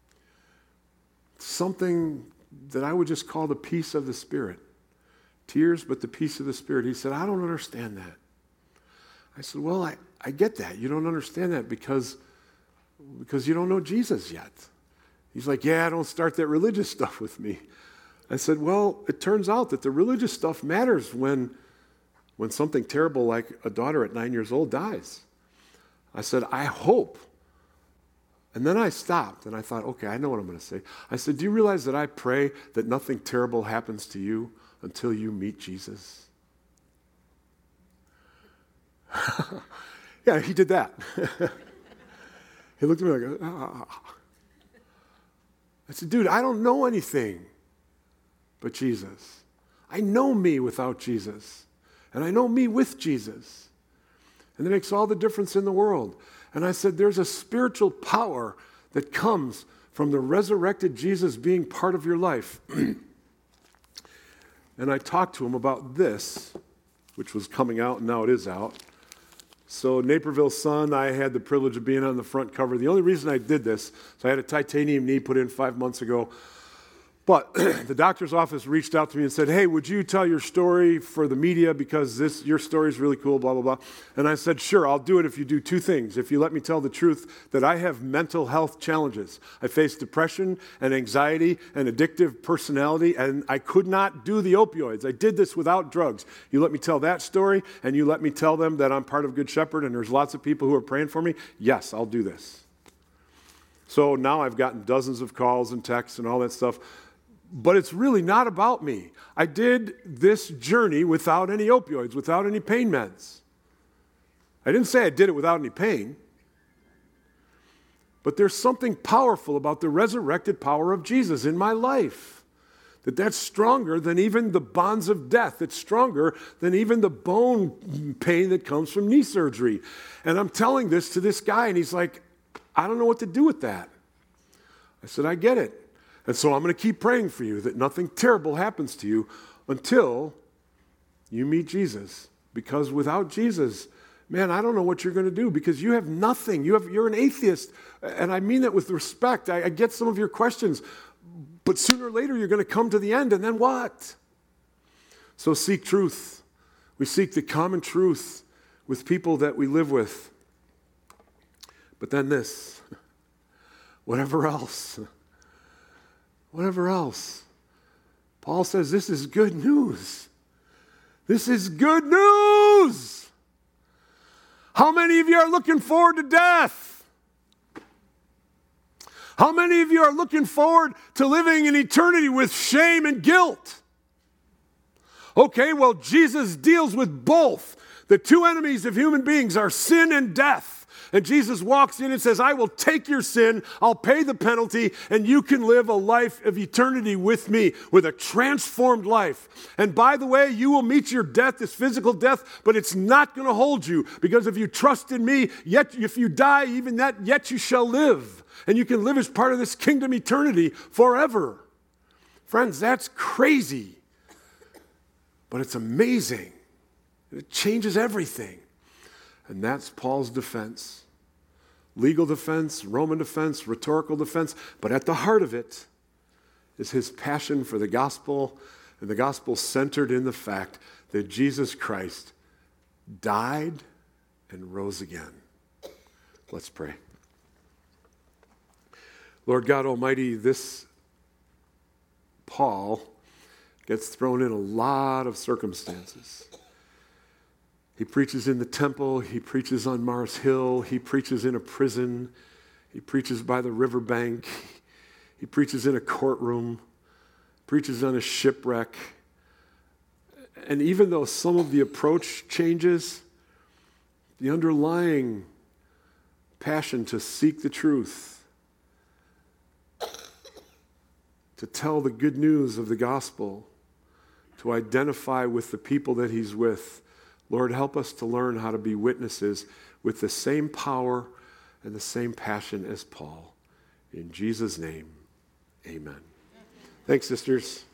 something that I would just call the peace of the Spirit. Tears, but the peace of the Spirit. He said, "I don't understand that." I said, "Well, I get that. You don't understand that because you don't know Jesus yet." He's like, "Yeah, don't start that religious stuff with me." I said, "Well, it turns out that the religious stuff matters when something terrible like a daughter at 9 years old dies." I said, "I hope." And then I stopped and I thought, okay, I know what I'm going to say. I said, "Do you realize that I pray that nothing terrible happens to you until you meet Jesus?" Yeah, he did that. He looked at me like, ah. I said, "Dude, I don't know anything but Jesus. I know me without Jesus. And I know me with Jesus. And it makes all the difference in the world." And I said, there's a spiritual power that comes from the resurrected Jesus being part of your life. And I talked to him about this, which was coming out, and now it is out. So Naperville Sun, I had the privilege of being on the front cover. The only reason I did this, so I had a titanium knee put in 5 months ago. But the doctor's office reached out to me and said, "Hey, would you tell your story for the media because your story is really cool, blah, blah, blah." And I said, "Sure, I'll do it if you do 2 things. If you let me tell the truth that I have mental health challenges. I face depression and anxiety and addictive personality, and I could not do the opioids. I did this without drugs. You let me tell that story, and you let me tell them that I'm part of Good Shepherd and there's lots of people who are praying for me. Yes, I'll do this." So now I've gotten dozens of calls and texts and all that stuff. But it's really not about me. I did this journey without any opioids, without any pain meds. I didn't say I did it without any pain. But there's something powerful about the resurrected power of Jesus in my life. That's stronger than even the bonds of death. It's stronger than even the bone pain that comes from knee surgery. And I'm telling this to this guy, and he's like, "I don't know what to do with that." I said, "I get it. And so I'm going to keep praying for you that nothing terrible happens to you until you meet Jesus. Because without Jesus, man, I don't know what you're going to do because you have nothing. You're an atheist. And I mean that with respect. I get some of your questions. But sooner or later, you're going to come to the end. And then what? So seek truth. We seek the common truth with people that we live with. But then this, whatever else. Paul says this is good news. This is good news. How many of you are looking forward to death? How many of you are looking forward to living in eternity with shame and guilt? Okay, well, Jesus deals with both. The 2 enemies of human beings are sin and death. And Jesus walks in and says, "I will take your sin, I'll pay the penalty, and you can live a life of eternity with me, with a transformed life. And by the way, you will meet your death, this physical death, but it's not going to hold you, because if you trust in me, yet if you die, even that, yet you shall live. And you can live as part of this kingdom eternity forever." Friends, that's crazy. But it's amazing. It changes everything. And that's Paul's defense. Legal defense, Roman defense, rhetorical defense. But at the heart of it is his passion for the gospel, and the gospel centered in the fact that Jesus Christ died and rose again. Let's pray. Lord God Almighty, this Paul gets thrown in a lot of circumstances. He preaches in the temple. He preaches on Mars Hill. He preaches in a prison. He preaches by the riverbank. He preaches in a courtroom. Preaches on a shipwreck. And even though some of the approach changes, the underlying passion to seek the truth, to tell the good news of the gospel, to identify with the people that he's with. Lord, help us to learn how to be witnesses with the same power and the same passion as Paul. In Jesus' name, amen. Thanks, sisters.